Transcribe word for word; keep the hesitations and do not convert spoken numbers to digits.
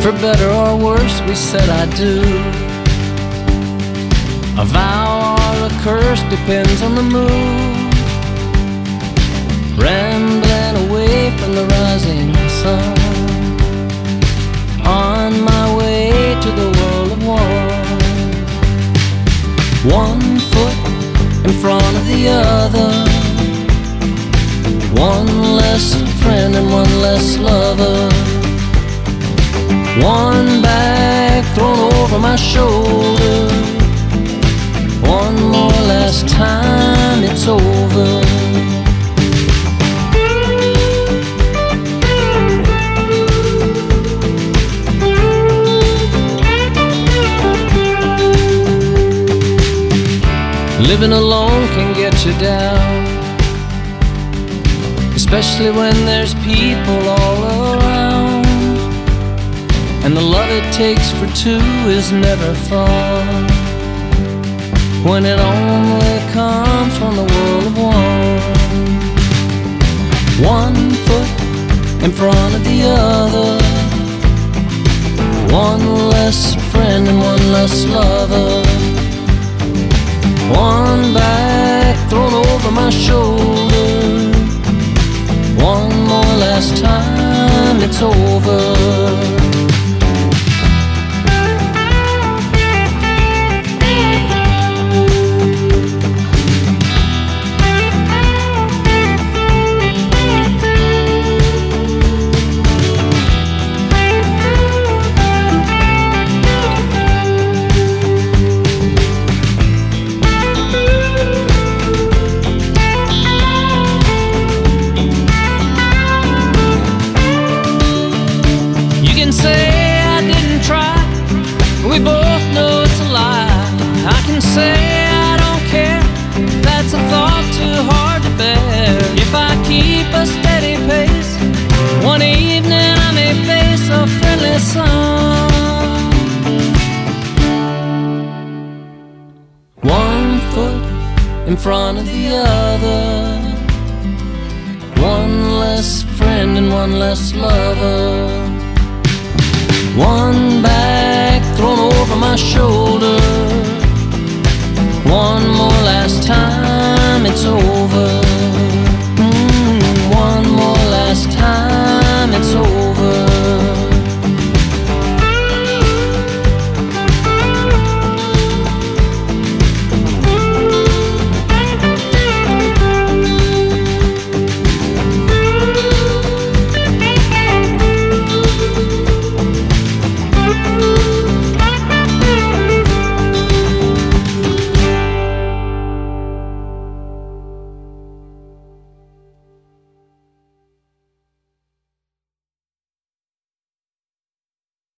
For better or worse, we said I do. A vow or a curse depends on the mood. Rambling away from the rising sun, on my way to the world of one. One foot in front of the other, one less friend and one less lover. One bag thrown over my shoulder, one more last time, it's over. Living alone can get you down, especially when there's people all around. And the love it takes for two is never fun, when it only comes from the world of one. One foot in front of the other, one less friend and one less lover. One bag thrown over my shoulder, one more last time, it's over. We both know it's a lie. I can say I don't care, that's a thought too hard to bear. If I keep a steady pace, one evening I may face a friendly sun. One foot in front of the other, one less friend and one less lover. One bag thrown over my shoulder, one more last time, it's over.